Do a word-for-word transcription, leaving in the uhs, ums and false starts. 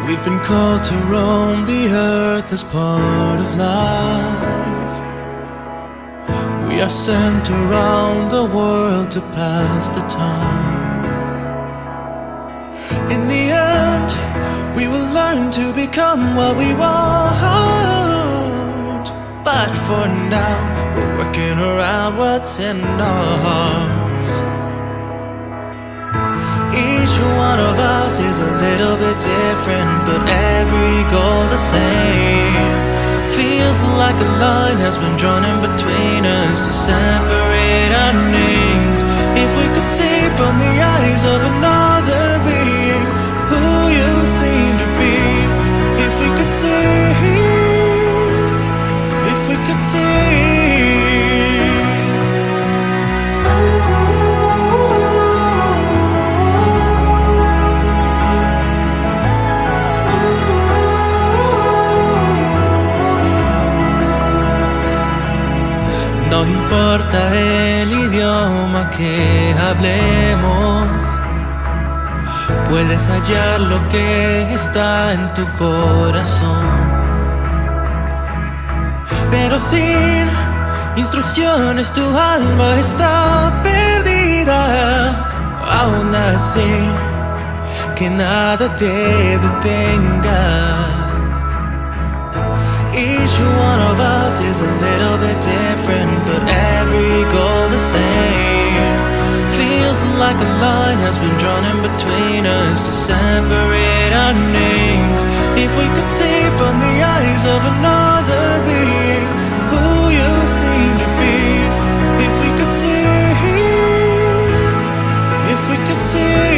We've been called to roam the earth as part of life. We are sent around the world to pass the time. In the end, we will learn to become what we want. But for now, we're working around what's in our hearts. Each one of us is a little bit different, but every goal the same. Feels like a line has been drawn in between us to separate our names. If we could see from the eyes of another being who you seem to be. If we could see, if we could see. No importa el idioma que hablemos, puedes hallar lo que está en tu corazón. Pero sin instrucciones tu alma está perdida. Aún así, que nada te detenga. Each one of us is a little bit different, but every goal the same. Feels like a line has been drawn in between us to separate our names. If we could see from the eyes of another being who you seem to be. If we could see, if we could see.